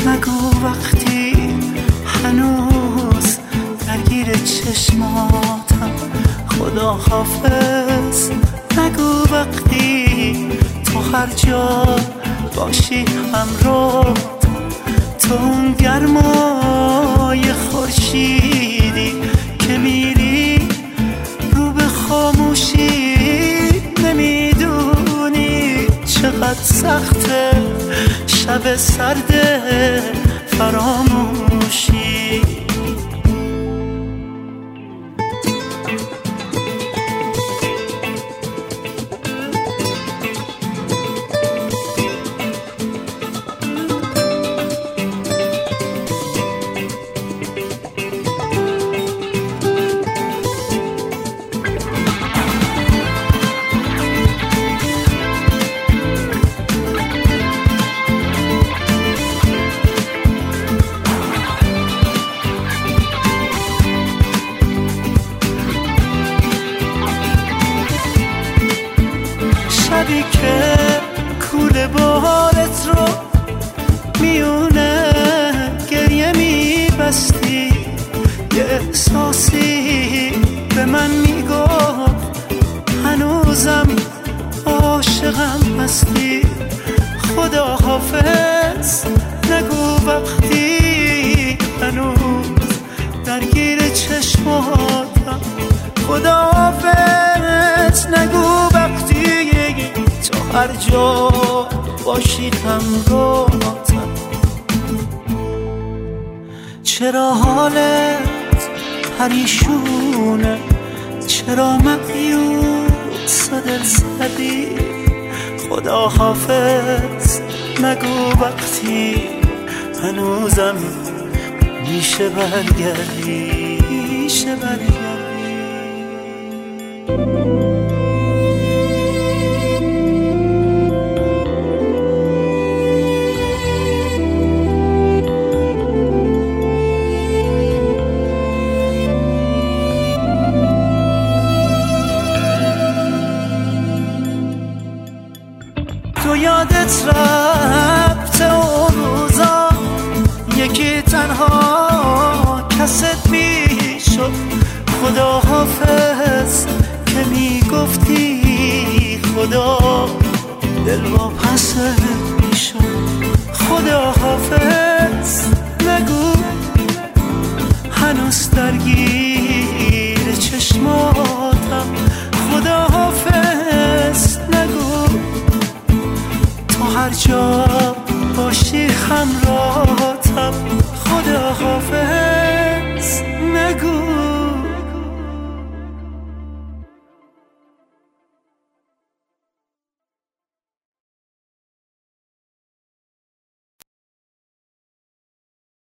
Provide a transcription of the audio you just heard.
نگو وقتی هنوز درگیر چشماتم خدا حافظ. نگو وقتی تو هر جا باشی همراه، تو اون گرمای خورشیدی که میری رو به خاموشی. نمیدونی چقدر سخته شب سرد فراموشی. شبی که کوله بارت رو میونه گریه میبستی، یه احساسی به من میگفت هنوزم عاشقم هستی. خدا حافظ. نگو وقتی هنوز درگیر چشماتم خدا حافظ. نگو وقتی تو هر جا باشی همراهتم. چرا حالت پریشونه، چرا مایوس و دل زدی؟ خدا حافظ. نگو وقتی هنوزم میشه برگردی، میشه برگردی. تو یادت رفته اون روزا یکی تنها کست میشد. خدا حافظ که میگفتی خدا دل واپست میشد. خدا حافظ. نگو هنوز درگیر چشماتم خدا حافظ. نگو هر جا باشی همراه